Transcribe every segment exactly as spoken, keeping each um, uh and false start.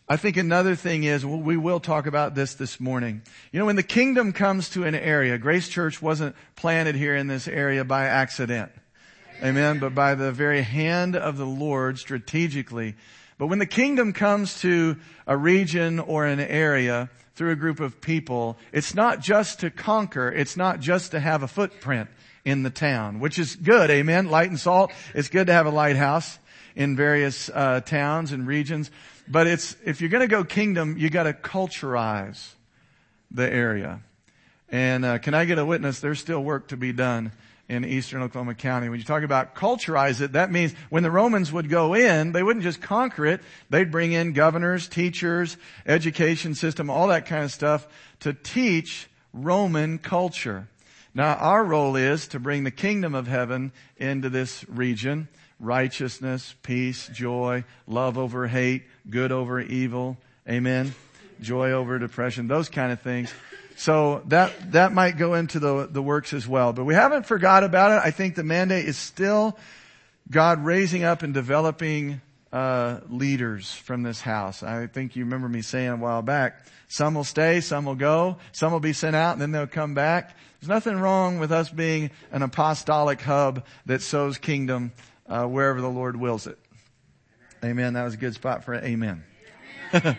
I think another thing is, we will talk about this this morning. You know, when the kingdom comes to an area, Grace Church wasn't planted here in this area by accident. Amen. But by the very hand of the Lord strategically. But when the kingdom comes to a region or an area through a group of people, it's not just to conquer. It's not just to have a footprint in the town, which is good. Amen. Light and salt. It's good to have a lighthouse in various uh, towns and regions. But it's, if you're going to go kingdom, you got to culturize the area. And uh, can I get a witness? There's still work to be done in eastern Oklahoma County. When you talk about culturize it, that means when the Romans would go in, they wouldn't just conquer it. They'd bring in governors, teachers, education system, all that kind of stuff to teach Roman culture. Now, our role is to bring the kingdom of heaven into this region. Righteousness, peace, joy, love over hate, good over evil. Amen. Joy over depression, those kind of things. So that, that might go into the, the works as well. But we haven't forgot about it. I think the mandate is still God raising up and developing, uh, leaders from this house. I think you remember me saying a while back, some will stay, some will go, some will be sent out and then they'll come back. There's nothing wrong with us being an apostolic hub that sows kingdom Uh, wherever the Lord wills it. Amen. That was a good spot for it. Amen. uh,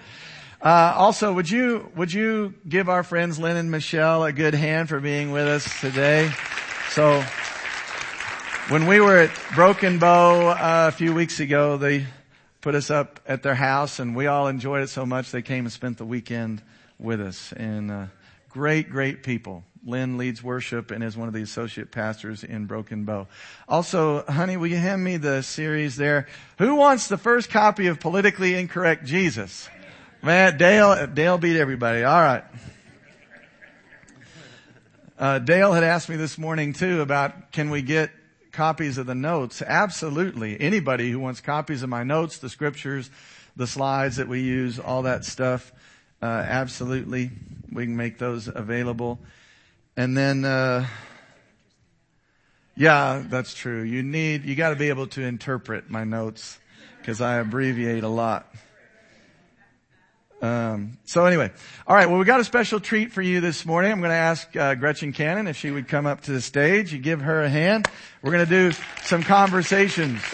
also, would you, would you give our friends Lynn and Michelle a good hand for being with us today? So, when we were at Broken Bow uh, a few weeks ago, they put us up at their house and we all enjoyed it so much they came and spent the weekend with us. And, uh, great, great people. Lynn leads worship and is one of the associate pastors in Broken Bow. Also, honey, will you hand me the series there? Who wants the first copy of Politically Incorrect Jesus? Man, Dale, Dale beat everybody. All right. Uh, Dale had asked me this morning too about, can we get copies of the notes? Absolutely. Anybody who wants copies of my notes, the scriptures, the slides that we use, all that stuff, uh, absolutely. We can make those available. And then, uh, yeah, that's true. You need, you got to be able to interpret my notes because I abbreviate a lot. Um, so anyway, all right. Well, we got a special treat for you this morning. I'm going to ask uh, Gretchen Cannon if she would come up to the stage. You give her a hand. We're going to do some conversations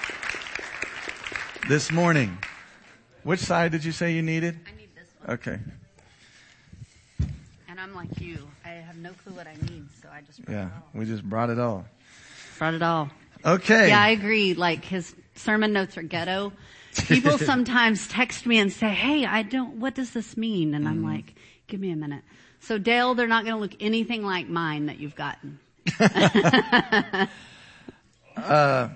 this morning. Which side did you say you needed? I need this one. Okay. And I'm like you. I have no clue what I need, so I just brought Yeah, it all. we just brought it all. Brought it all. Okay. Yeah, I agree. Like, his sermon notes are ghetto. People sometimes text me and say, hey, I don't, what does this mean? And I'm like, give me a minute. So Dale, they're not going to look anything like mine that you've gotten. uh,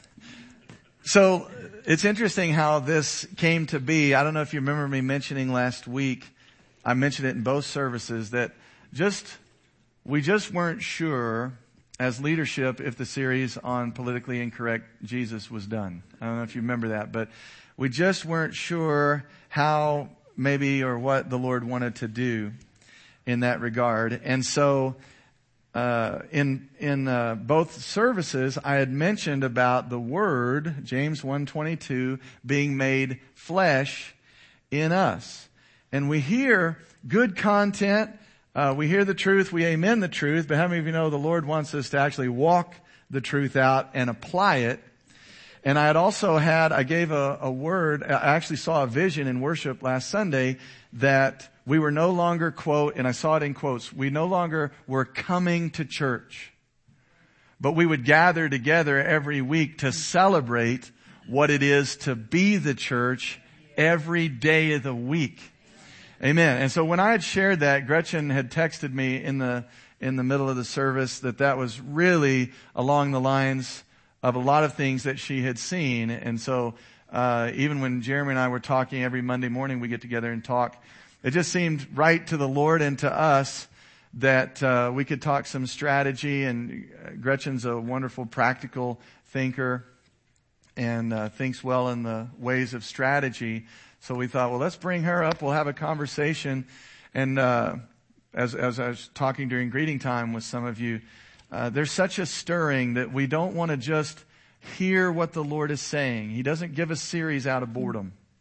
so it's interesting how this came to be. I don't know if you remember me mentioning last week. I mentioned it in both services that just, we just weren't sure as leadership if the series on Politically Incorrect Jesus was done. I don't know if you remember that, but we just weren't sure how maybe or what the Lord wanted to do in that regard. And so, uh, in, in, uh, both services, I had mentioned about the Word, James one twenty-two, being made flesh in us. And we hear good content. Uh, we hear the truth. We amen the truth. But how many of you know the Lord wants us to actually walk the truth out and apply it? And I had also had, I gave a, a word, I actually saw a vision in worship last Sunday that we were no longer, quote, and I saw it in quotes, we no longer were coming to church. But we would gather together every week to celebrate what it is to be the church every day of the week. Amen. And so when I had shared that, Gretchen had texted me in the, in the middle of the service that that was really along the lines of a lot of things that she had seen. And so, uh, even when Jeremy and I were talking every Monday morning, we get together and talk, it just seemed right to the Lord and to us that, uh, we could talk some strategy. And Gretchen's a wonderful practical thinker and, uh, thinks well in the ways of strategy. So we thought, well, let's bring her up. We'll have a conversation. And uh as as I was talking during greeting time with some of you, uh there's such a stirring that we don't want to just hear what the Lord is saying. He doesn't give us series out of boredom.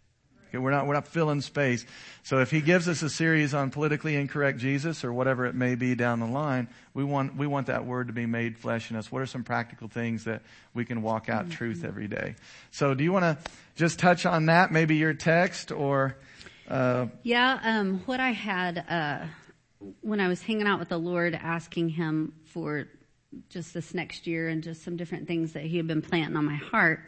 Okay, we're not, we're not filling space. So if he gives us a series on politically incorrect Jesus or whatever it may be down the line, we want, we want that word to be made flesh in us. What are some practical things that we can walk out mm-hmm. truth every day? So do you want to just touch on that? Maybe your text or, uh, yeah, um, what I had, uh, when I was hanging out with the Lord, asking him for just this next year and just some different things that he had been planting on my heart.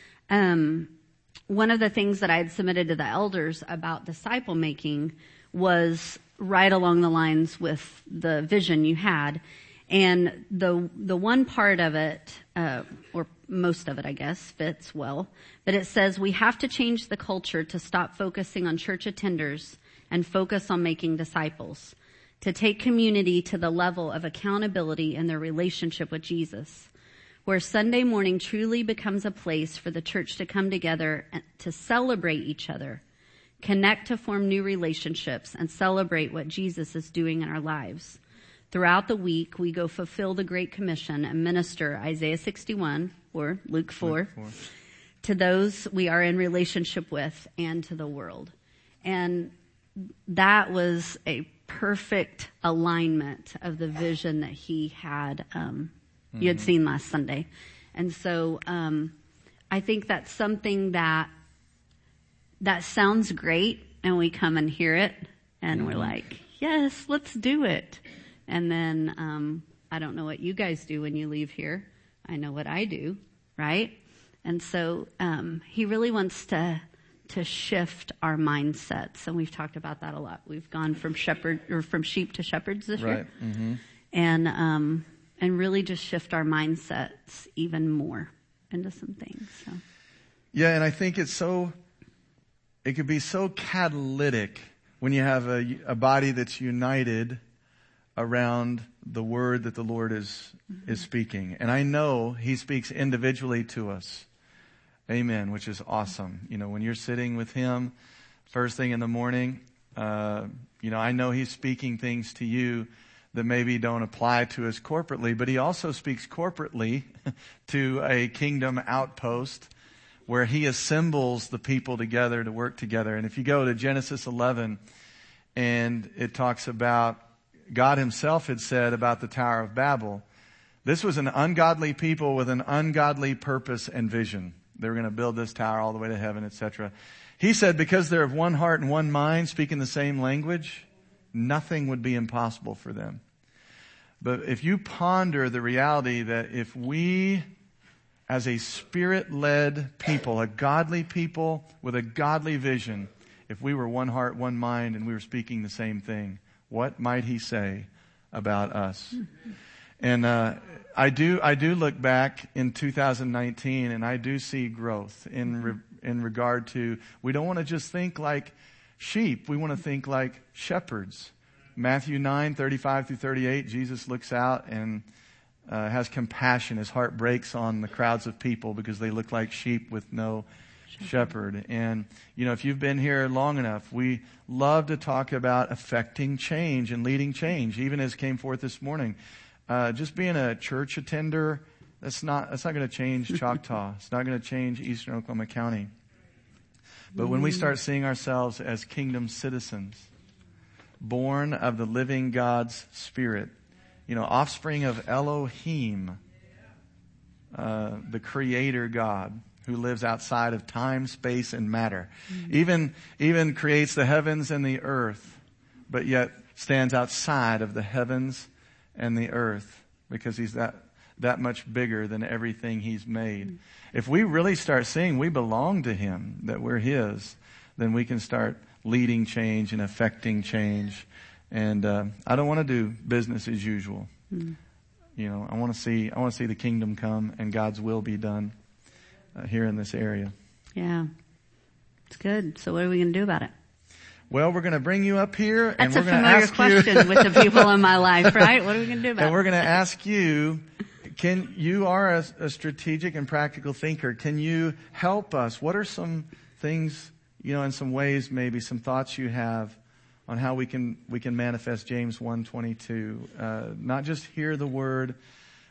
Um, One of the things that I had submitted to the elders about disciple making was right along the lines with the vision you had. And the the one part of it, uh, or most of it, I guess, fits well. But it says we have to change the culture to stop focusing on church attenders and focus on making disciples, to take community to the level of accountability in their relationship with Jesus, where Sunday morning truly becomes a place for the church to come together to celebrate each other, connect to form new relationships, and celebrate what Jesus is doing in our lives. Throughout the week, we go fulfill the Great Commission and minister Isaiah sixty-one, or Luke four, Luke four, to those we are in relationship with and to the world. And that was a perfect alignment of the vision that he had um you had seen last Sunday. And so um I think that's something that that sounds great, and we come and hear it, and mm-hmm. we're like, yes, let's do it. And then um I don't know what you guys do when you leave here. I know what I do, right? And so um he really wants to to shift our mindsets, and we've talked about that a lot. We've gone from shepherd or from sheep to shepherds this right. year. Mm-hmm. And um and really just shift our mindsets even more into some things. So. Yeah, and I think it's so, it could be so catalytic when you have a, a body that's united around the word that the Lord is mm-hmm. is speaking. And I know he speaks individually to us. Amen, which is awesome. You know, when you're sitting with him first thing in the morning, uh, you know, I know he's speaking things to you that maybe don't apply to us corporately, but he also speaks corporately to a kingdom outpost where he assembles the people together to work together. And if you go to Genesis eleven, and it talks about God himself had said about the Tower of Babel, this was an ungodly people with an ungodly purpose and vision. They were going to build this tower all the way to heaven, et cetera. He said because they're of one heart and one mind, speaking the same language, nothing would be impossible for them. But if you ponder the reality that if we, as a spirit-led people, a godly people with a godly vision, if we were one heart, one mind, and we were speaking the same thing, what might he say about us? And uh, I do I do look back in two thousand nineteen, and I do see growth in re, in regard to, we don't want to just think like sheep. We want to think like shepherds. Matthew nine, thirty-five through thirty-eight, Jesus looks out and uh, has compassion. His heart breaks on the crowds of people because they look like sheep with no shepherd. shepherd. And, you know, if you've been here long enough, we love to talk about affecting change and leading change, even as came forth this morning. Uh, just being a church attender, that's not, that's not going to change Choctaw. It's not going to change Eastern Oklahoma County. But when we start seeing ourselves as kingdom citizens, born of the living God's Spirit, you know, offspring of Elohim, uh, the Creator God, who lives outside of time, space, and matter, mm-hmm. even even creates the heavens and the earth, but yet stands outside of the heavens and the earth because he's that that much bigger than everything he's made. Mm-hmm. If we really start seeing we belong to him, that we're his, then we can start leading change and affecting change. And uh, I don't want to do business as usual. Mm. You know, I want to see I want to see the kingdom come and God's will be done uh, here in this area. Yeah, it's good. So what are we going to do about it? Well, we're going to bring you up here, That's and we're going to ask you. That's a familiar question with the people in my life, right? What are we going to do about it? And we're going to ask you. Can you are a, a strategic and practical thinker? Can you help us? What are some things, you know, in some ways, maybe some thoughts you have on how we can we can manifest James one twenty-two? Uh, not just hear the word,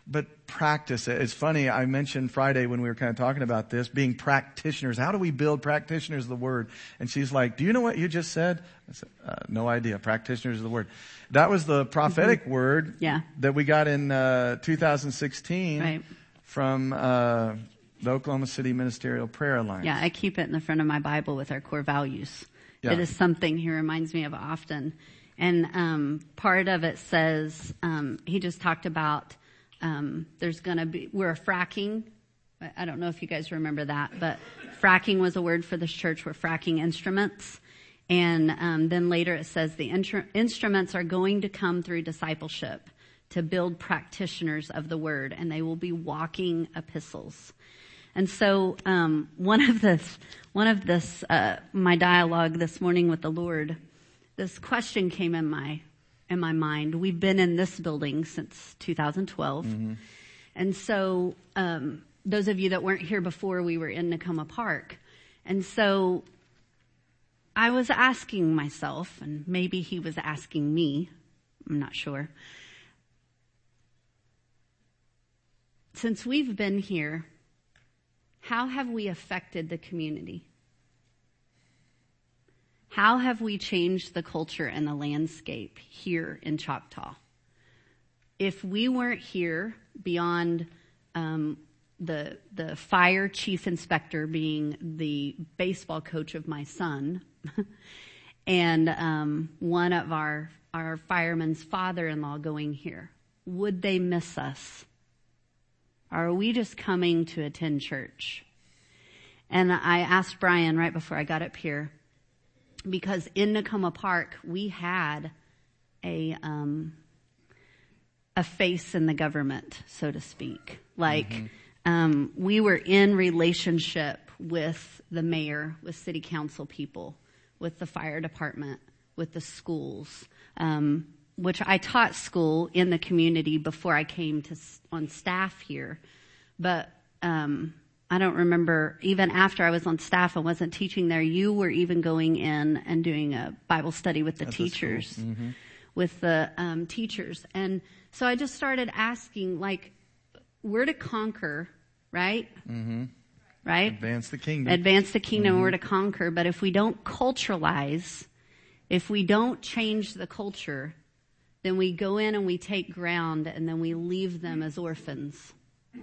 but practice it. It's funny, I mentioned Friday when we were kind of talking about this, being practitioners. How do we build practitioners of the Word? And she's like, do you know what you just said? I said, uh, no idea. Practitioners of the Word. That was the prophetic mm-hmm. word yeah. that we got in uh, two thousand sixteen right. from uh, the Oklahoma City Ministerial Prayer Alliance. Yeah, I keep it in the front of my Bible with our core values. Yeah. It is something he reminds me of often. And um, part of it says, um, he just talked about um, there's going to be, we're fracking. I don't know if you guys remember that, but fracking was a word for this church. We're fracking instruments. And um, then later it says the intru- instruments are going to come through discipleship to build practitioners of the word, and they will be walking epistles. And so um, one of this, one of this, uh, my dialogue this morning with the Lord, this question came in my in my mind. We've been in this building since two thousand twelve, mm-hmm. and so um, those of you that weren't here before, we were in Nakoma Park, and so I was asking myself, and maybe he was asking me, I'm not sure. Since we've been here, how have we affected the community? How have we changed the culture and the landscape here in Choctaw? If we weren't here, beyond um, the the fire chief inspector being the baseball coach of my son, and um, one of our our firemen's father-in-law going here, would they miss us? Or are we just coming to attend church? And I asked Brian right before I got up here, because in Nakoma Park, we had a um, a face in the government, so to speak. Like, mm-hmm. um, we were in relationship with the mayor, with city council people, with the fire department, with the schools, um, which I taught school in the community before I came to on staff here. But um I don't remember, even after I was on staff and wasn't teaching there, you were even going in and doing a Bible study with the At teachers, the mm-hmm. with the um, teachers. And so I just started asking, like, we're to conquer, right? Mm-hmm. Right? Advance the kingdom. Advance the kingdom, mm-hmm. we're to conquer. But if we don't culturalize, if we don't change the culture, then we go in and we take ground and then we leave them as orphans.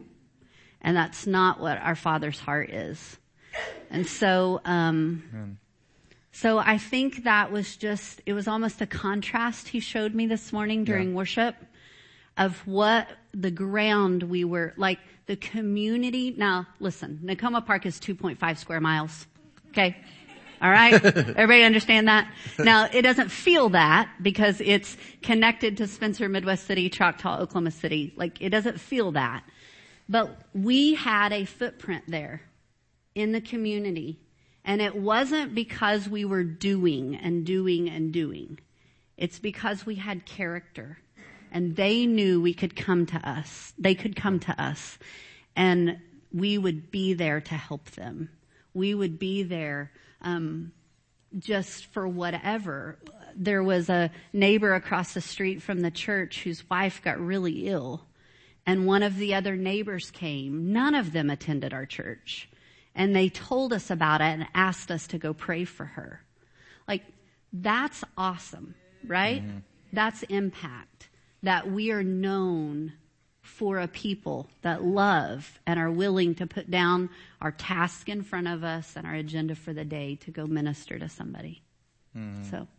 And that's not what our Father's heart is. And so, um, so I think that was just, it was almost a contrast he showed me this morning during yeah. worship of what the ground we were, like the community. Now, listen, Nakoma Park is two point five square miles. Okay. All right. Everybody understand that? Now, it doesn't feel that because it's connected to Spencer, Midwest City, Choctaw, Oklahoma City. Like, it doesn't feel that. But we had a footprint there in the community. And it wasn't because we were doing and doing and doing. It's because we had character. And they knew we could come to us. They could come to us. And we would be there to help them. We would be there um, just for whatever. There was a neighbor across the street from the church whose wife got really ill. And one of the other neighbors came. None of them attended our church. And they told us about it and asked us to go pray for her. Like, that's awesome, right? Mm-hmm. That's impact. That we are known for a people that love and are willing to put down our task in front of us and our agenda for the day to go minister to somebody. Mm-hmm. So,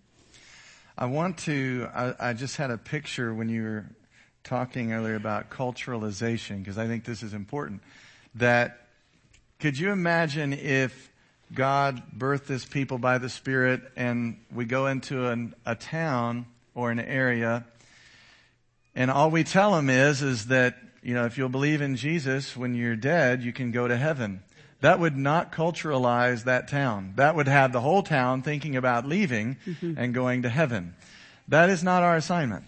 I want to, I, I just had a picture when you were talking earlier about culturalization, because I think this is important. That, could you imagine if God birthed this people by the Spirit and we go into an, a town or an area and all we tell them is, is that, you know, if you'll believe in Jesus, when you're dead, you can go to heaven. That would not culturalize that town. That would have the whole town thinking about leaving mm-hmm. and going to heaven. That is not our assignment.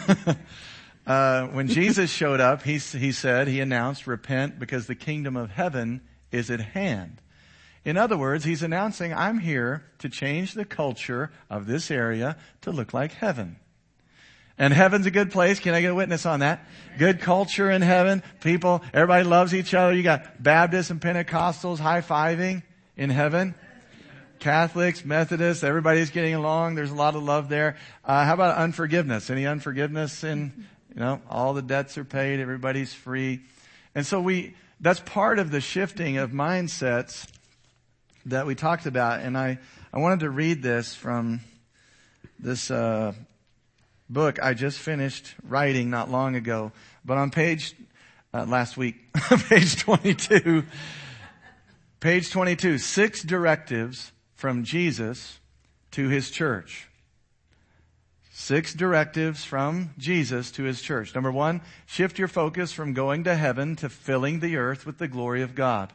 Uh, when Jesus showed up, he, he said, he announced, repent because the kingdom of heaven is at hand. In other words, he's announcing, I'm here to change the culture of this area to look like heaven. And heaven's a good place. Can I get a witness on that? Good culture in heaven. People, everybody loves each other. You got Baptists and Pentecostals high-fiving in heaven. Catholics, Methodists, everybody's getting along. There's a lot of love there. Uh, how about unforgiveness? Any unforgiveness in, you know, all the debts are paid. Everybody's free. And so we, that's part of the shifting of mindsets that we talked about. And I, I wanted to read this from this, uh, book I just finished writing not long ago, but on page, uh, last week, page twenty-two, page twenty-two, six directives from Jesus to his church. Six directives from Jesus to his church. Number one, shift your focus from going to heaven to filling the earth with the glory of God.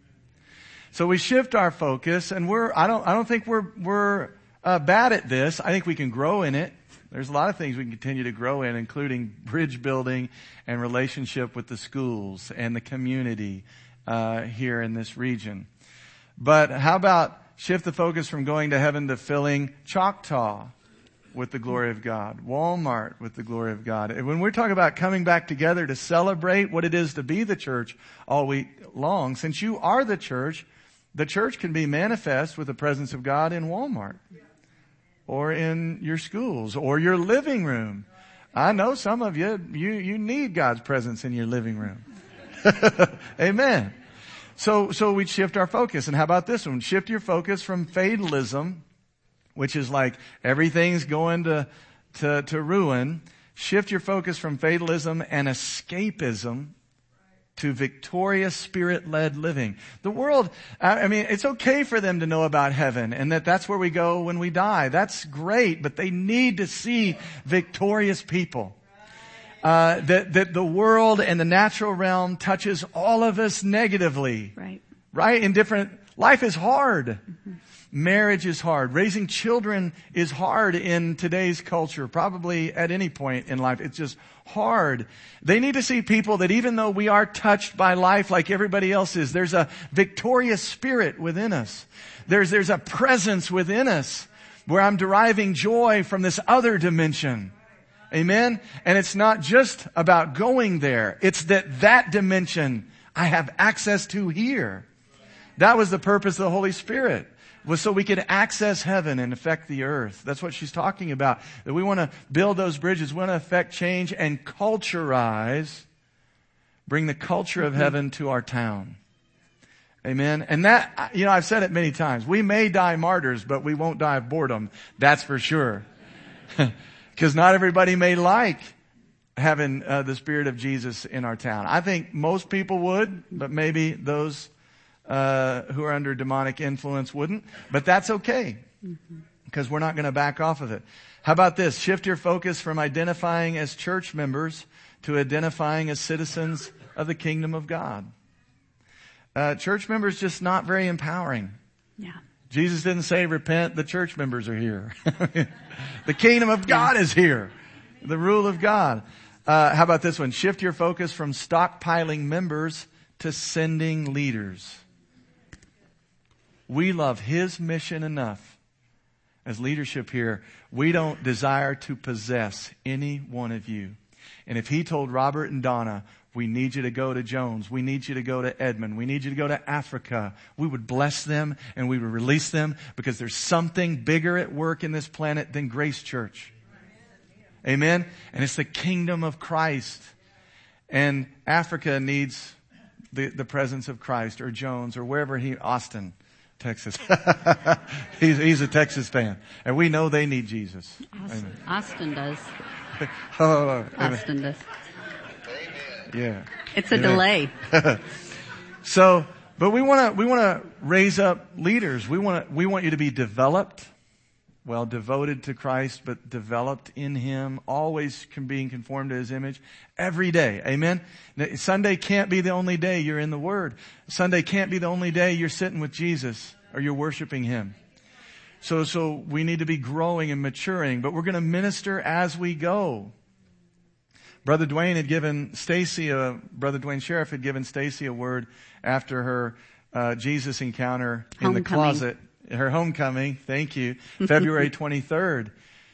So we shift our focus, and we're, I don't, I don't think we're, we're, uh, bad at this. I think we can grow in it. There's a lot of things we can continue to grow in, including bridge building and relationship with the schools and the community uh, here in this region. But how about shift the focus from going to heaven to filling Choctaw with the glory of God, Walmart with the glory of God. And when we're talking about coming back together to celebrate what it is to be the church all week long, since you are the church, the church can be manifest with the presence of God in Walmart. Or in your schools, or your living room. I know some of you, you, you need God's presence in your living room. Amen. So, so we shift our focus. And how about this one? Shift your focus from fatalism, which is like everything's going to, to, to ruin. Shift your focus from fatalism and escapism to victorious Spirit-led living. The world, I mean, it's okay for them to know about heaven and that that's where we go when we die. That's great, but they need to see victorious people. Uh, that, that the world and the natural realm touches all of us negatively. Right. Right? In different, life is hard. Mm-hmm. Marriage is hard. Raising children is hard in today's culture, probably at any point in life. It's just hard. They need to see people that even though we are touched by life like everybody else is, there's a victorious spirit within us. There's, there's a presence within us where I'm deriving joy from this other dimension. Amen? And it's not just about going there. It's that that dimension I have access to here. That was the purpose of the Holy Spirit. Was so we could access heaven and affect the earth. That's what she's talking about. That we want to build those bridges. We want to affect change and culturize, bring the culture of heaven to our town. Amen. And that, you know, I've said it many times. We may die martyrs, but we won't die of boredom. That's for sure. Because not everybody may like having uh, the Spirit of Jesus in our town. I think most people would, but maybe those Uh, who are under demonic influence wouldn't, but that's okay because we're not going to back off of it. How about this? Shift your focus from identifying as church members to identifying as citizens of the kingdom of God. Uh, church members just not very empowering. Yeah. Jesus didn't say repent, the church members are here. The kingdom of God is here. The rule of God. Uh, how about this one? Shift your focus from stockpiling members to sending leaders. We love His mission enough. As leadership here, we don't desire to possess any one of you. And if He told Robert and Donna, we need you to go to Jones, we need you to go to Edmond, we need you to go to Africa, we would bless them and we would release them because there's something bigger at work in this planet than Grace Church. Amen? And it's the kingdom of Christ. And Africa needs the, the presence of Christ, or Jones, or wherever he, Austin, Texas. he's, he's a Texas fan. And we know they need Jesus. Austin, Austin does. Oh, Austin does. Yeah. It's a Amen. delay. So, but we want to, we want to raise up leaders. We want to, we want you to be developed, well, devoted to Christ, but developed in Him, always being conformed to His image every day. Amen. Now, Sunday can't be the only day you're in the Word. Sunday can't be the only day you're sitting with Jesus or you're worshiping Him. So, so we need to be growing and maturing, but we're going to minister as we go. Brother Dwayne had given Stacy a, Brother Dwayne Sheriff had given Stacy a word after her, uh, Jesus encounter in Homecoming. the closet. Her homecoming, thank you, February twenty-third.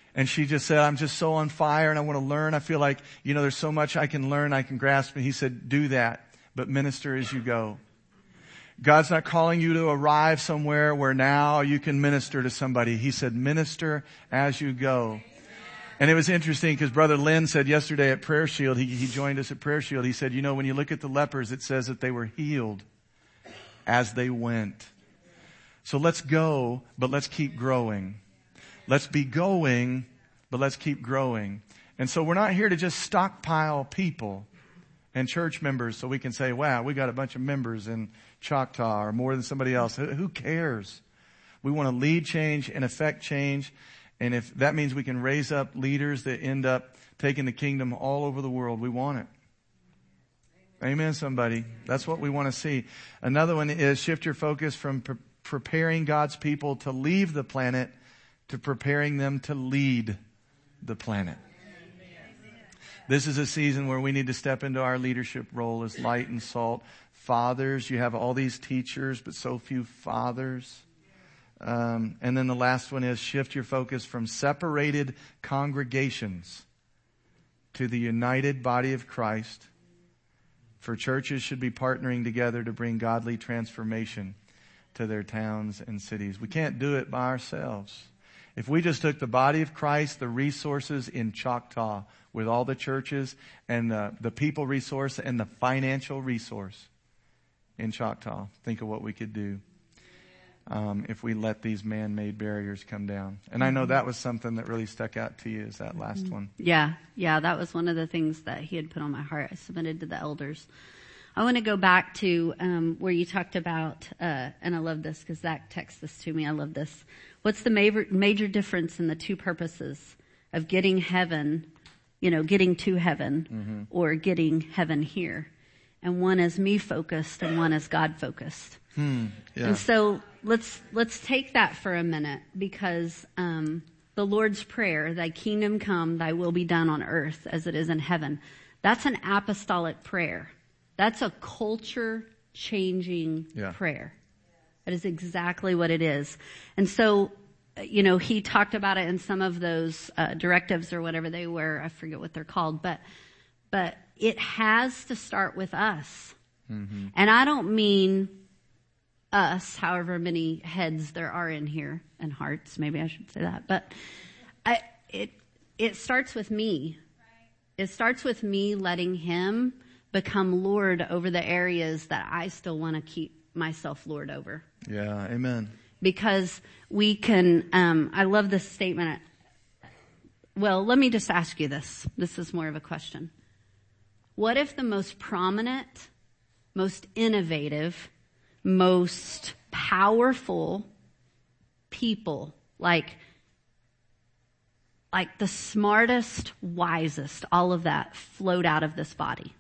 And she just said, I'm just so on fire and I want to learn. I feel like, you know, there's so much I can learn, I can grasp. And he said, do that, but minister as you go. God's not calling you to arrive somewhere where now you can minister to somebody. He said, minister as you go. And it was interesting because Brother Lynn said yesterday at Prayer Shield, he, he joined us at Prayer Shield. He said, you know, when you look at the lepers, it says that they were healed as they went. So let's go, but let's keep growing. Let's be going, but let's keep growing. And so we're not here to just stockpile people and church members so we can say, wow, we got a bunch of members in Choctaw or more than somebody else. Who cares? We want to lead change and affect change. And if that means we can raise up leaders that end up taking the kingdom all over the world, we want it. Amen, somebody. That's what we want to see. Another one is shift your focus from pre- preparing God's people to leave the planet to preparing them to lead the planet. This is a season where we need to step into our leadership role as light and salt. Fathers, you have all these teachers, but so few fathers. Um, and then the last one is shift your focus from separated congregations to the united body of Christ. For churches should be partnering together to bring godly transformation to their towns and cities. We can't do it by ourselves. If we just took the body of Christ, the resources in Choctaw with all the churches and the, the people resource and the financial resource in Choctaw, think of what we could do. Um, if we let these man-made barriers come down. And I know that was something that really stuck out to you, is that last one. Yeah, yeah, that was one of the things that he had put on my heart. I submitted to the elders. I want to go back to um, where you talked about, uh, and I love this because Zach texted this to me. I love this. What's the major, major difference in the two purposes of getting heaven, you know, getting to heaven mm-hmm. or getting heaven here? And one is me focused and one is God focused. Hmm, yeah. And so let's let's take that for a minute because um, the Lord's Prayer, thy kingdom come, thy will be done on earth as it is in heaven, that's an apostolic prayer. That's a culture-changing yeah. prayer. That is exactly what it is. And so, you know, he talked about it in some of those uh, directives or whatever they were. I forget what they're called. But, but it has to start with us. Mm-hmm. And I don't mean us, however many heads there are in here, and hearts, maybe I should say that. But I, it it starts with me. It starts with me letting him become Lord over the areas that I still want to keep myself Lord over. Yeah, amen. Because we can, um, I love this statement. Well, let me just ask you this. This is more of a question. What if the most prominent, most innovative, most powerful people, like, like the smartest, wisest, all of that flowed out of this body?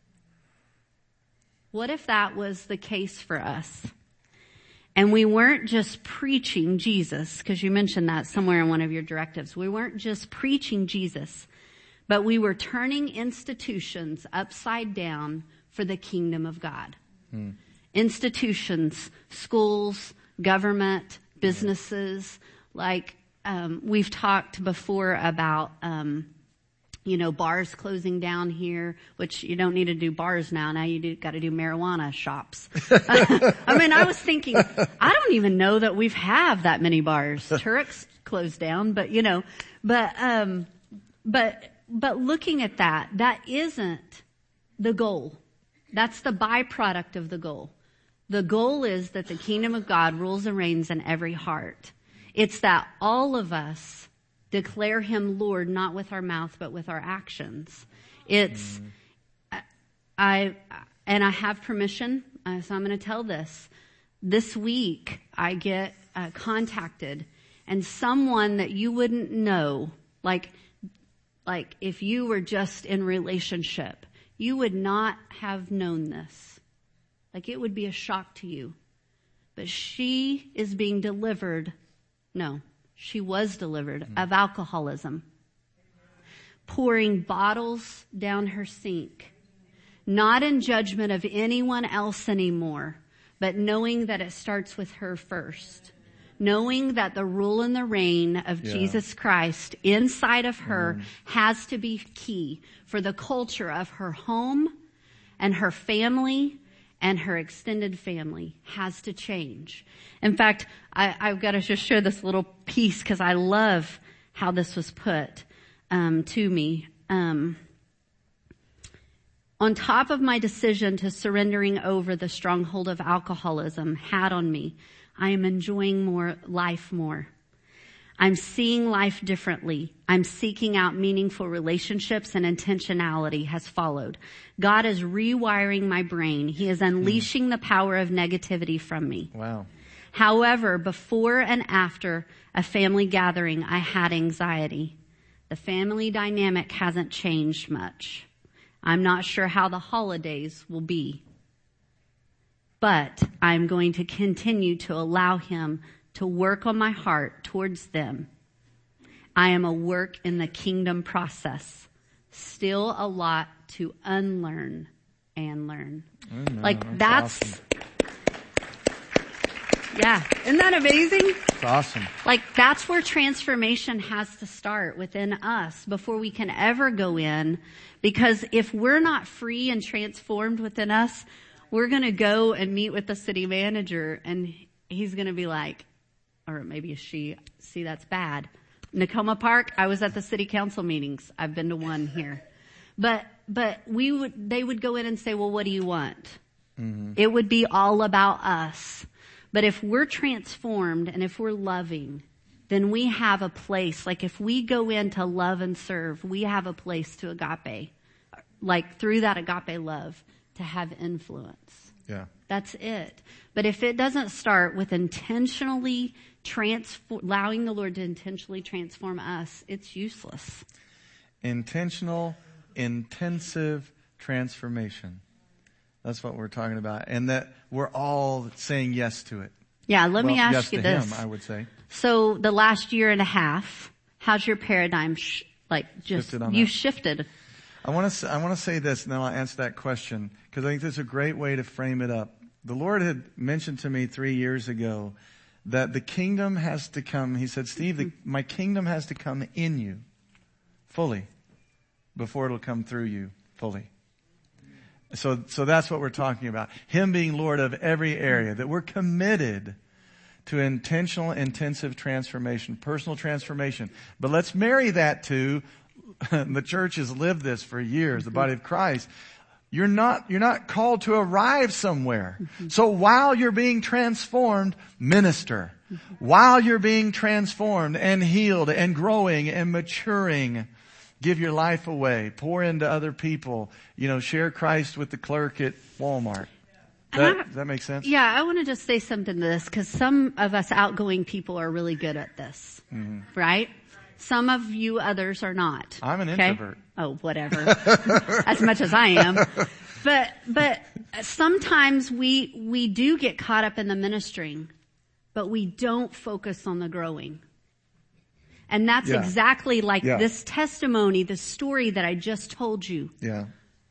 What if that was the case for us? And we weren't just preaching Jesus, because you mentioned that somewhere in one of your directives. We weren't just preaching Jesus, but we were turning institutions upside down for the kingdom of God. Hmm. Institutions, schools, government, businesses, like um, we've talked before about, um, you know, bars closing down here, which you don't need to do bars now. Now you do got to do marijuana shops. I mean, I was thinking, I don't even know that we've have that many bars. Turks closed down, but you know, but um, but but looking at that, that isn't the goal. That's the byproduct of the goal. The goal is that the kingdom of God rules and reigns in every heart. It's that all of us declare him Lord, not with our mouth, but with our actions. It's, mm. I, and I have permission, uh, so I'm going to tell this. This week, I get uh, contacted, and someone that you wouldn't know, like, like if you were just in relationship, you would not have known this. Like it would be a shock to you. But she is being delivered, no, she was delivered mm. of alcoholism. Pouring bottles down her sink. Not in judgment of anyone else anymore, but knowing that it starts with her first. knowing that the rule and the reign of Yeah. Jesus Christ inside of her mm. has to be key for the culture of her home and her family and her extended family has to change. In fact, I, I've got to just share this little piece because I love how this was put um, to me. Um, on top of my decision to surrendering over the stronghold of alcoholism had on me, I am enjoying more life more. I'm seeing life differently. I'm seeking out meaningful relationships, and intentionality has followed. God is rewiring my brain. He is unleashing mm. the power of negativity from me. Wow. However, before and after a family gathering, I had anxiety. The family dynamic hasn't changed much. I'm not sure how the holidays will be. But I'm going to continue to allow him to work on my heart towards them. I am a work in the kingdom process. Still a lot to unlearn and learn. Mm, like that's, that's, awesome. yeah. Isn't that amazing? It's awesome. Like that's where transformation has to start within us before we can ever go in. Because if we're not free and transformed within us, we're going to go and meet with the city manager and he's going to be like, or maybe a she, see, that's bad. Nakoma Park, I was at the city council meetings. I've been to one here. But, but we would, they would go in and say, well, what do you want? Mm-hmm. It would be all about us. But if we're transformed and if we're loving, then we have a place. Like if we go in to love and serve, we have a place to agape. Like through that agape love to have influence. Yeah. That's it. But if it doesn't start with intentionally transform, allowing the Lord to intentionally transform us, it's useless. Intentional, intensive transformation. That's what we're talking about. And that we're all saying yes to it. Yeah, let well, me ask yes you to this. Him, I would say. So the last year and a half, how's your paradigm sh- like just, shifted you that. shifted? I want to, I want to say this and then I'll answer that question because I think this is a great way to frame it up. The Lord had mentioned to me three years ago that the kingdom has to come. He said, Steve, the, my kingdom has to come in you fully before it'll come through you fully. So, so that's what we're talking about. Him being Lord of every area, that we're committed to intentional, intensive transformation, personal transformation. But let's marry that to the church has lived this for years, the body of Christ. You're not, you're not called to arrive somewhere. Mm-hmm. So while you're being transformed, minister. Mm-hmm. While you're being transformed and healed and growing and maturing, give your life away. Pour into other people. You know, share Christ with the clerk at Walmart. That, I, does that make sense? Yeah, I want to just say something to this because some of us outgoing people are really good at this, mm-hmm. right? Some of you others are not. I'm an okay? introvert. Oh, whatever. As much as I am. But, but sometimes we, we do get caught up in the ministering, but we don't focus on the growing. And that's yeah. exactly like yeah. this testimony, the story that I just told you. Yeah.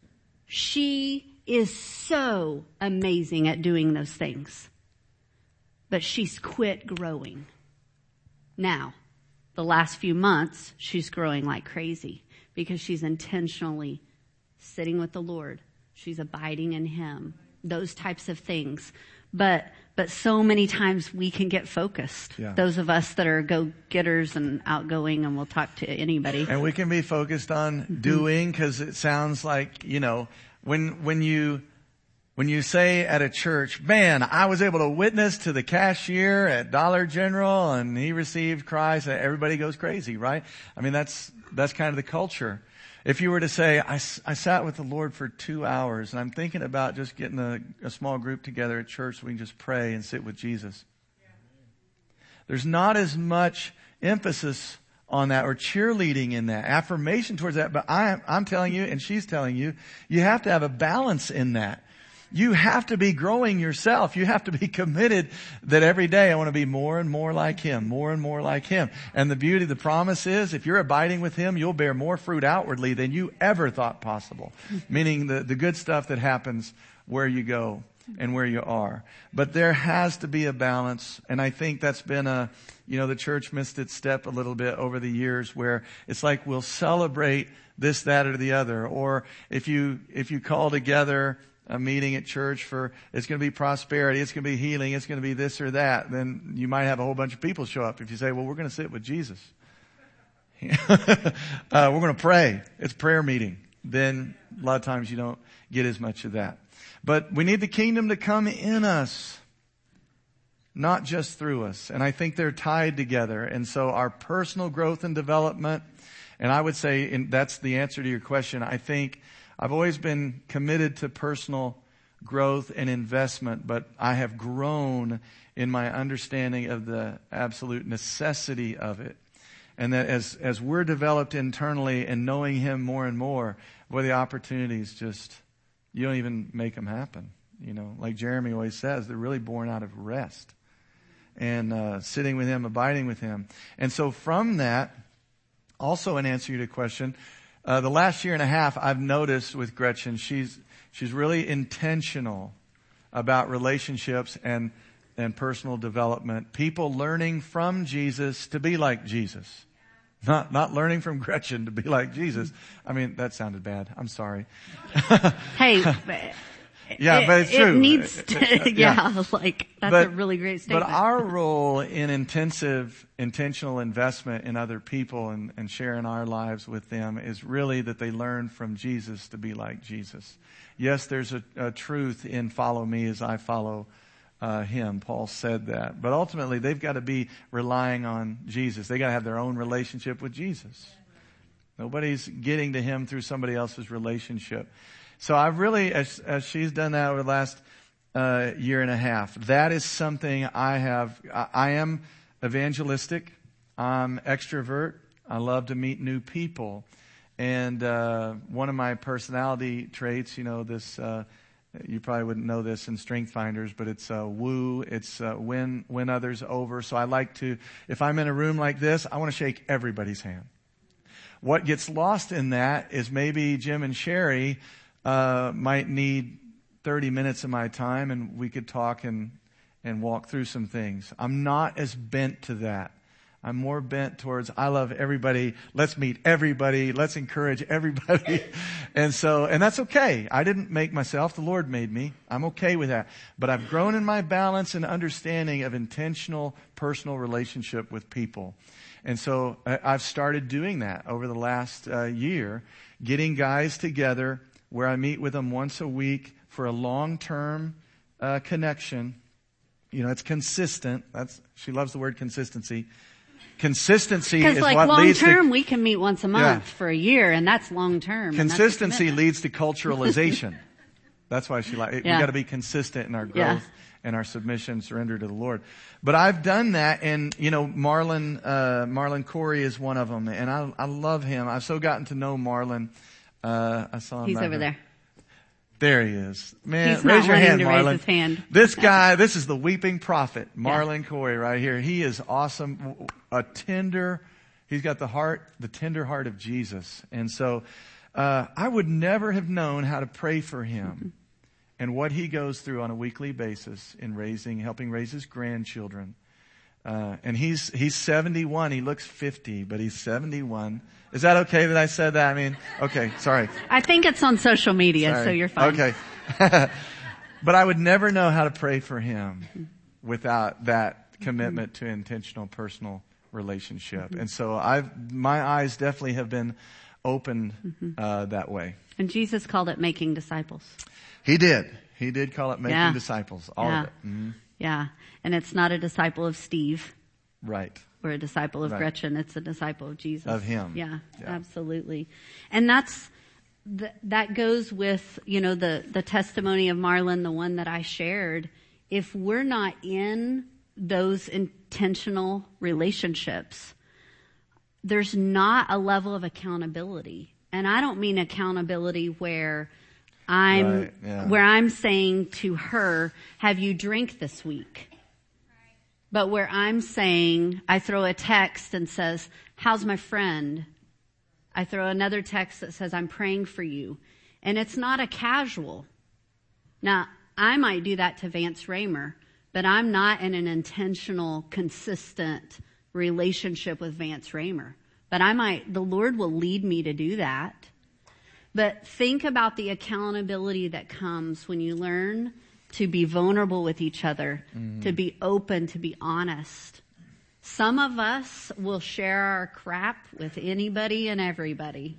She is so amazing at doing those things, but she's quit growing. Now, the last few months, she's growing like crazy because she's intentionally sitting with the Lord. She's abiding in Him. Those types of things. But, but so many times we can get focused. Yeah. Those of us that are go-getters and outgoing and will talk to anybody. And we can be focused on mm-hmm. doing because it sounds like, you know, when, when you, When you say at a church, man, I was able to witness to the cashier at Dollar General and he received Christ, everybody goes crazy, right? I mean, that's, that's kind of the culture. If you were to say, I, I sat with the Lord for two hours and I'm thinking about just getting a, a small group together at church so we can just pray and sit with Jesus. There's not as much emphasis on that or cheerleading in that, affirmation towards that, but I, I'm telling you and she's telling you, you have to have a balance in that. You have to be growing yourself. You have to be committed that every day I want to be more and more like Him, more and more like Him. And the beauty, the promise is if you're abiding with Him, you'll bear more fruit outwardly than you ever thought possible. Meaning the, the good stuff that happens where you go. and where you are. But there has to be a balance. And I think that's been a, you know, the church missed its step a little bit over the years where it's like we'll celebrate this, that, or the other. Or if you, if you call together a meeting at church for, it's going to be prosperity, it's going to be healing, it's going to be this or that, then you might have a whole bunch of people show up. If you say, well, we're going to sit with Jesus. uh, we're going to pray. It's prayer meeting. Then a lot of times you don't get as much of that. But we need the kingdom to come in us, not just through us. And I think they're tied together. And so our personal growth and development, and I would say, and that's the answer to your question, I think I've always been committed to personal growth and investment, but I have grown in my understanding of the absolute necessity of it. And that as, as we're developed internally and knowing Him more and more, boy, the opportunities just, you don't even make them happen. You know, like Jeremy always says, they're really born out of rest and uh, sitting with Him, abiding with Him. And so from that, also in answer to your question, uh, the last year and a half, I've noticed with Gretchen, she's she's really intentional about relationships and and personal development. People learning from Jesus to be like Jesus. Not not learning from Gretchen to be like Jesus. I mean, that sounded bad. I'm sorry. Hey, yeah, it, but it's true. It needs to, yeah, yeah, like that's but, a really great statement. But our role in intensive, intentional investment in other people and, and sharing our lives with them is really that they learn from Jesus to be like Jesus. Yes, there's a, a truth in follow me as I follow Uh, him. Paul said that. But ultimately, they've got to be relying on Jesus. They got to have their own relationship with Jesus. Nobody's getting to Him through somebody else's relationship. So I've really, as, as she's done that over the last uh, year and a half, that is something I have. I, I am evangelistic. I'm extrovert. I love to meet new people. And uh, one of my personality traits, you know, this uh you probably wouldn't know this in Strength Finders, but it's uh, woo. It's uh, win win others over. So I like to, if I'm in a room like this, I want to shake everybody's hand. What gets lost in that is maybe Jim and Sherry uh, might need thirty minutes of my time, and we could talk and and walk through some things. I'm not as bent to that. I'm more bent towards, I love everybody. Let's meet everybody. Let's encourage everybody. And so, and that's okay. I didn't make myself. The Lord made me. I'm okay with that. But I've grown in my balance and understanding of intentional personal relationship with people. And so I've started doing that over the last uh, year, getting guys together where I meet with them once a week for a long-term uh, connection. You know, it's consistent. That's, she loves the word consistency. Consistency is like what long leads to... Because long term, we can meet once a month Yeah. for a year, and that's long term. Consistency leads to culturalization. That's why she like. Yeah. We got to be consistent in our growth Yeah. and our submission and surrender to the Lord. But I've done that, and you know, Marlon uh, Marlon Corey is one of them, and I I love him. I've so gotten to know Marlon. Uh, I saw him. He's right over here. there. There he is. Man, He's raise not your wanting hand, to Marlon. raise his hand. This guy, this is the weeping prophet, Marlon yeah. Corey right here. He is awesome. A tender, he's got the heart, the tender heart of Jesus. And so, uh, I would never have known how to pray for him mm-hmm. and what he goes through on a weekly basis in raising, helping raise his grandchildren. Uh, and he's, he's seventy-one. He looks fifty, but he's seventy-one. Is that okay that I said that? I mean, okay, sorry. I think it's on social media, sorry. so you're fine. Okay. But I would never know how to pray for him without that commitment to intentional personal relationship. Mm-hmm. And so I've, my eyes definitely have been opened, mm-hmm. uh, that way. And Jesus called it making disciples. He did. He did call it making yeah. disciples. All yeah. of it. Mm-hmm. Yeah. And it's not a disciple of Steve. Right. Or a disciple of right. Gretchen. It's a disciple of Jesus. Of him. Yeah, yeah. absolutely. And that's, th- that goes with, you know, the, the testimony of Marlon, the one that I shared. If we're not in those intentional relationships, there's not a level of accountability. And I don't mean accountability where I'm, right, yeah. where I'm saying to her, have you drank this week? But where I'm saying, I throw a text and says, how's my friend? I throw another text that says, I'm praying for you. And it's not a casual. Now, I might do that to Vance Raymer, but I'm not in an intentional, consistent relationship with Vance Raymer. But I might, the Lord will lead me to do that. But think about the accountability that comes when you learn to be vulnerable with each other, mm-hmm. to be open, to be honest. Some of us will share our crap with anybody and everybody.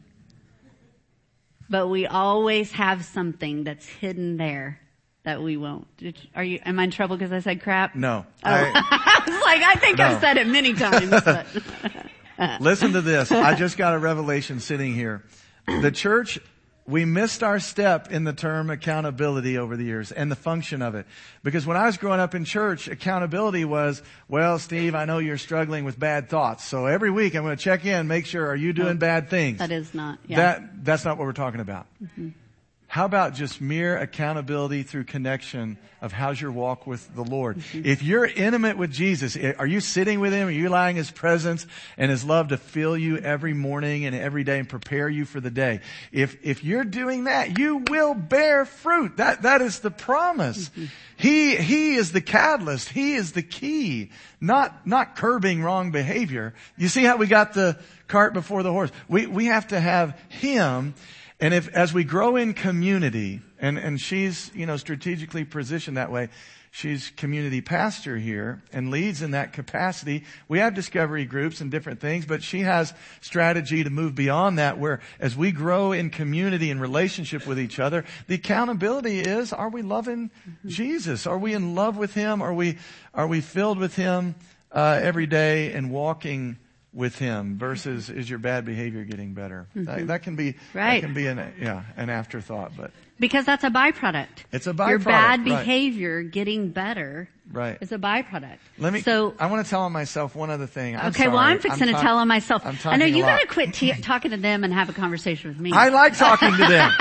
But we always have something that's hidden there that we won't. Did, are you, am I in trouble because I said crap? No. Oh. I, I was like, I think no. I've said it many times. But. Listen to this. I just got a revelation sitting here. The church, we missed our step in the term accountability over the years and the function of it. Because when I was growing up in church, accountability was, well, Steve, I know you're struggling with bad thoughts. So every week I'm going to check in, make sure, are you doing no, bad things? That is not. Yeah. That, that's not what we're talking about. Mm-hmm. How about just mere accountability through connection of how's your walk with the Lord? Mm-hmm. If you're intimate with Jesus, are you sitting with Him? Are you allowing His presence and His love to fill you every morning and every day and prepare you for the day? If, if you're doing that, you will bear fruit. That, that is the promise. Mm-hmm. He, He is the catalyst. He is the key. Not, not curbing wrong behavior. You see how we got the cart before the horse? We, we have to have Him. And if, as we grow in community, and, and she's, you know, strategically positioned that way, she's community pastor here and leads in that capacity. We have discovery groups and different things, but she has strategy to move beyond that, where as we grow in community and relationship with each other, the accountability is, are we loving mm-hmm. Jesus? Are we in love with Him? Are we, are we filled with Him, uh, every day and walking with Him versus is your bad behavior getting better? Mm-hmm. That, that can be, right. that can be an, yeah, an afterthought, but. Because that's a byproduct. It's a byproduct. Your bad right. behavior getting better. Right. Is a byproduct. Let me, so, I want to tell on myself one other thing. I'm okay, sorry. well I'm fixing I'm to talk- tell on myself. I'm I know you got gotta quit t- talking to them and have a conversation with me. I like talking to them.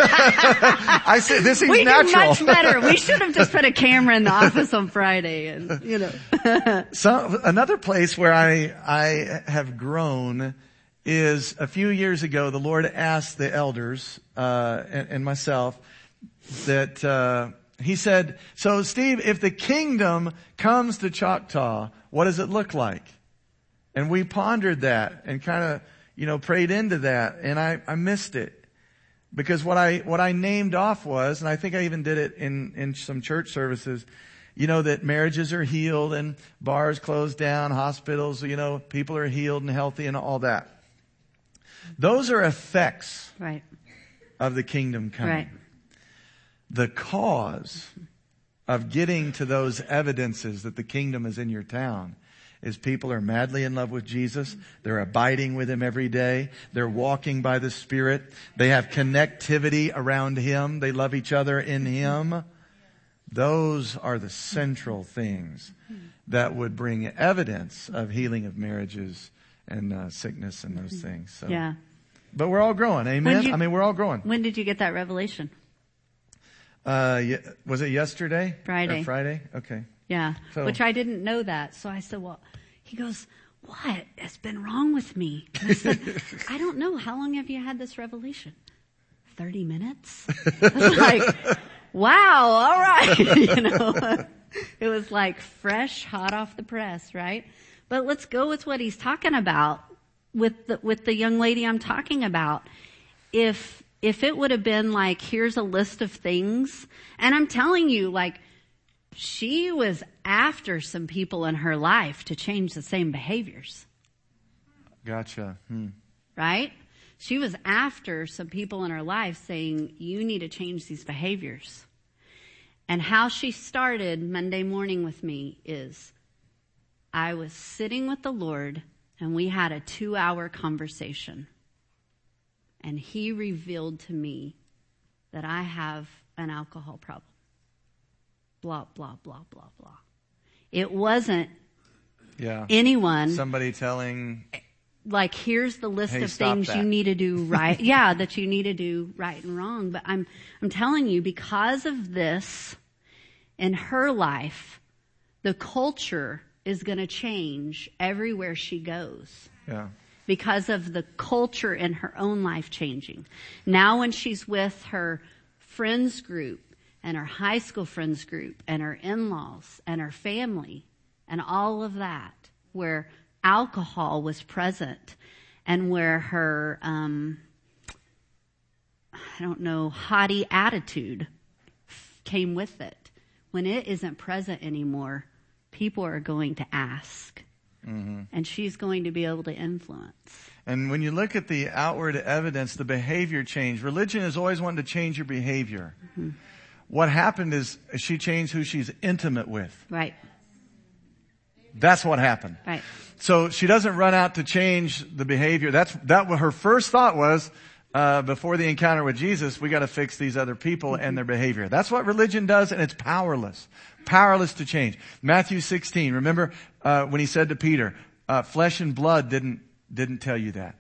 I said, this is we natural. We do much better. We should have just put a camera in the office on Friday and, you know. So, another place where I, I have grown is a few years ago, the Lord asked the elders, uh, and, and myself, that, uh, He said, so Steve, if the kingdom comes to Choctaw, what does it look like? And we pondered that and kind of, you know, prayed into that. And I, I missed it. Because what I, what I named off was, and I think I even did it in, in some church services, you know, that marriages are healed and bars closed down, hospitals, you know, people are healed and healthy and all that. Those are effects right. of the kingdom coming. Right. The cause of getting to those evidences that the kingdom is in your town is people are madly in love with Jesus. They're abiding with Him every day. They're walking by the Spirit. They have connectivity around Him. They love each other in Him. Those are the central things that would bring evidence of healing of marriages and uh, sickness and those things. So, yeah. But we're all growing. Amen. You, I mean, we're all growing. When did you get that revelation? Uh, was it yesterday? Friday. Or Friday? Okay. Yeah. So, which I didn't know that. So I said, well, he goes, what has been wrong with me? And I said, I don't know. How long have you had this revelation? thirty minutes? I was like, wow, all right. You know, it was like fresh, hot off the press, right? But let's go with what he's talking about with the, with the young lady I'm talking about. If, If it would have been like, here's a list of things, and I'm telling you, like, she was after some people in her life to change the same behaviors. Gotcha. Hmm. Right? She was after some people in her life saying, you need to change these behaviors. And how she started Monday morning with me is, I was sitting with the Lord, and we had a two-hour conversation. And He revealed to me that I have an alcohol problem. Blah, blah, blah, blah, blah. It wasn't yeah. anyone. Somebody telling. Like, here's the list hey, of things that. you need to do right. yeah, that you need to do right and wrong. But I'm, I'm telling you, because of this, in her life, the culture is going to change everywhere she goes. Yeah. Because of the culture in her own life changing. Now when she's with her friends group and her high school friends group and her in-laws and her family and all of that, where alcohol was present and where her, um, I don't know, haughty attitude came with it. When it isn't present anymore, people are going to ask. Mm-hmm. And she's going to be able to influence. And when you look at the outward evidence, the behavior change, religion is always wanting to change your behavior. Mm-hmm. What happened is she changed who she's intimate with. Right. That's what happened. Right. So she doesn't run out to change the behavior. That's, that what her first thought was, uh, before the encounter with Jesus, we gotta fix these other people mm-hmm. and their behavior. That's what religion does, and it's powerless. Powerless to change. Matthew sixteen, remember, uh, when he said to Peter, uh, flesh and blood didn't, didn't tell you that.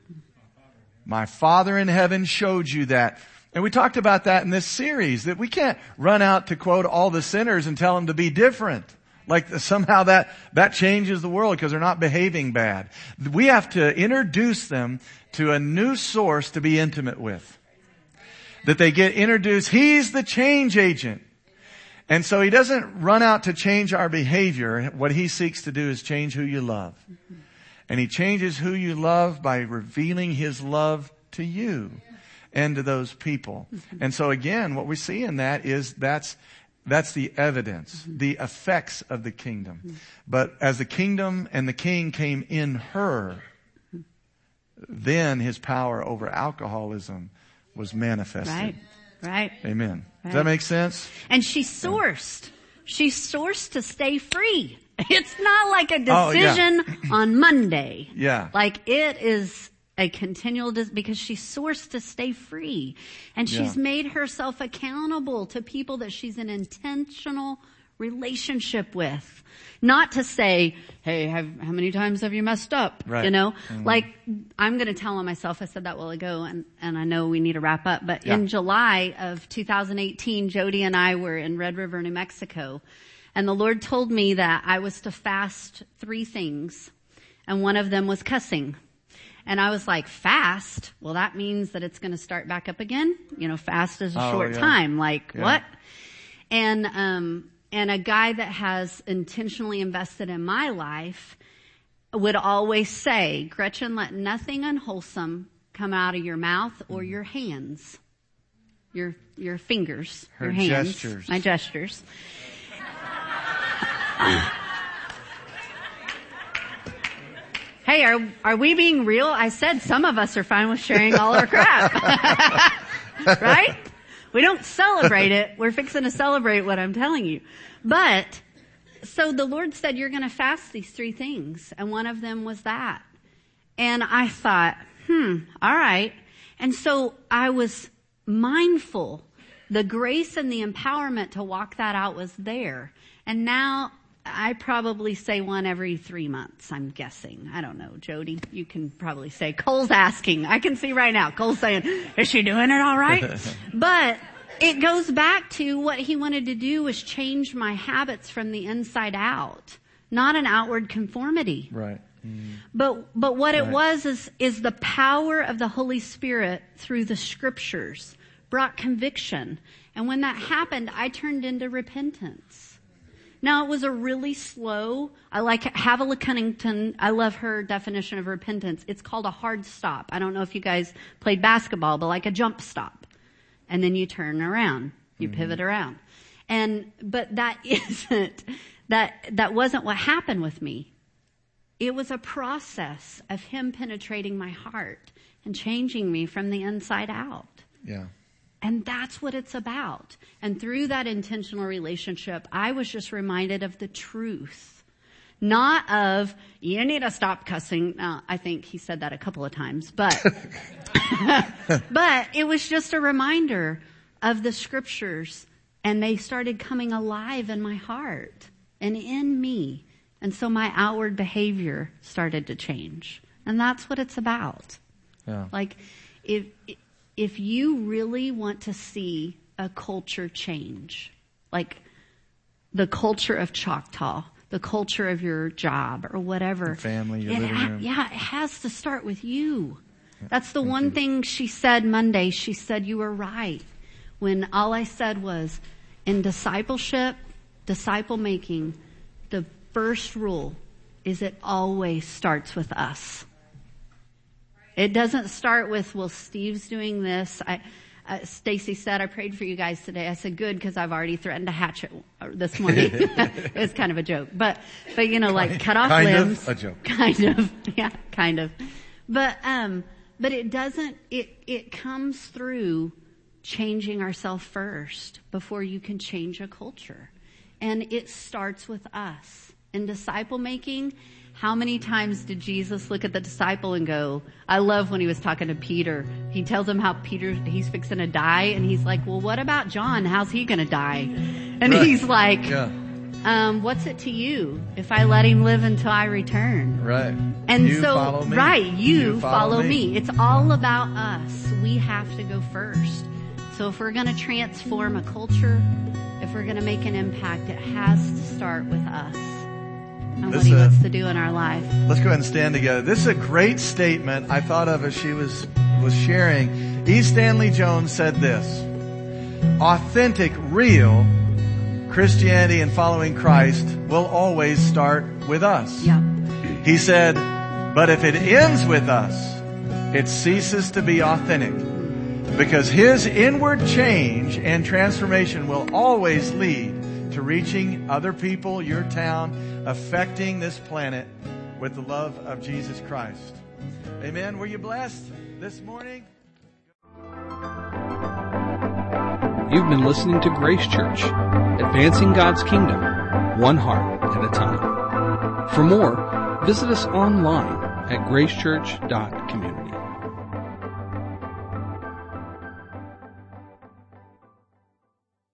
My Father in heaven showed you that. And we talked about that in this series, that we can't run out to quote all the sinners and tell them to be different. Like somehow that, that changes the world because they're not behaving bad. We have to introduce them to a new source to be intimate with. That they get introduced. He's the change agent. And so he doesn't run out to change our behavior. What he seeks to do is change who you love. And he changes who you love by revealing his love to you and to those people. And so again, what we see in that is that's That's the evidence, the effects of the kingdom. But as the kingdom and the king came in her, then his power over alcoholism was manifested. Right, right. Amen. Right. Does that make sense? And she sourced. She sourced to stay free. It's not like a decision oh, yeah. on Monday. Yeah. Like it is a continual, dis- because she's sourced to stay free. And she's yeah. made herself accountable to people that she's in intentional relationship with. Not to say, hey, have, how many times have you messed up? Right. You know, Mm-hmm. like I'm going to tell on myself. I said that a while ago, and, and I know we need to wrap up. But yeah. in July of two thousand eighteen, Jody and I were in Red River, New Mexico. And the Lord told me that I was to fast three things. And one of them was cussing. And I was like, fast? Well, that means that it's going to start back up again. You know, fast is a oh, short yeah. time. Like, yeah. what? And, um, and a guy that has intentionally invested in my life would always say, Gretchen, let nothing unwholesome come out of your mouth or your hands. Your, your fingers. Her your hands. gestures. My gestures. Hey, are, are we being real? I said some of us are fine with sharing all our crap. Right? We don't celebrate it. We're fixing to celebrate what I'm telling you. But, so the Lord said you're going to fast these three things. And one of them was that. And I thought, hmm, all right. And so I was mindful. The grace and the empowerment to walk that out was there. And now I probably say one every three months, I'm guessing. I don't know. Jody, you can probably say. Cole's asking. I can see right now. Cole's saying, is she doing it all right? But it goes back to what he wanted to do was change my habits from the inside out, not an outward conformity. Right. Mm. But, but what right. it was is, is the power of the Holy Spirit through the scriptures brought conviction. And when that happened, I turned into repentance. Now, it was a really slow, I like Havilah Cunnington, I love her definition of repentance. It's called a hard stop. I don't know if you guys played basketball, but like a jump stop. And then you turn around, you mm-hmm. pivot around. And, but that isn't, that, that wasn't what happened with me. It was a process of him penetrating my heart and changing me from the inside out. Yeah. And that's what it's about. And through that intentional relationship, I was just reminded of the truth. Not of, you need to stop cussing. Now, I think he said that a couple of times, but, but it was just a reminder of the scriptures, and they started coming alive in my heart and in me. And so my outward behavior started to change. And that's what it's about. Yeah. Like, if, if you really want to see a culture change, like the culture of Choctaw, the culture of your job or whatever. Your family, your it living ha- room. Yeah, it has to start with you. That's the Thank one you. thing she said Monday. She said, you were right. when all I said was, in discipleship, disciple making, the first rule is it always starts with us. It doesn't start with, well, Steve's doing this. I, uh, Stacy said, I prayed for you guys today. I said, good, because I've already threatened to hatch it this morning. It was kind of a joke. But, but you know, like cut off kind limbs. Of a joke. Kind of. Yeah, kind of. But, um, but it doesn't, it, it comes through changing ourselves first before you can change a culture. And it starts with us. In disciple making, how many times did Jesus look at the disciple and go, I love when he was talking to Peter. He tells him how Peter, he's fixing to die. And he's like, well, what about John? How's he going to die? And right. he's like, yeah. um, what's it to you if I let him live until I return? Right. And you so, follow me. right, you, you follow, follow me. me. It's all about us. We have to go first. So if we're going to transform a culture, if we're going to make an impact, it has to start with us and This, what he uh, wants to do in our life. Let's go ahead and stand together. This is a great statement I thought of as she was, was sharing. E. Stanley Jones said this, authentic, real Christianity and following Christ will always start with us. Yeah. He said, but if it ends with us, it ceases to be authentic, because his inward change and transformation will always lead to reaching other people, your town, affecting this planet with the love of Jesus Christ. Amen. Were you blessed this morning? You've been listening to Grace Church, advancing God's kingdom, one heart at a time. For more, visit us online at gracechurch dot community.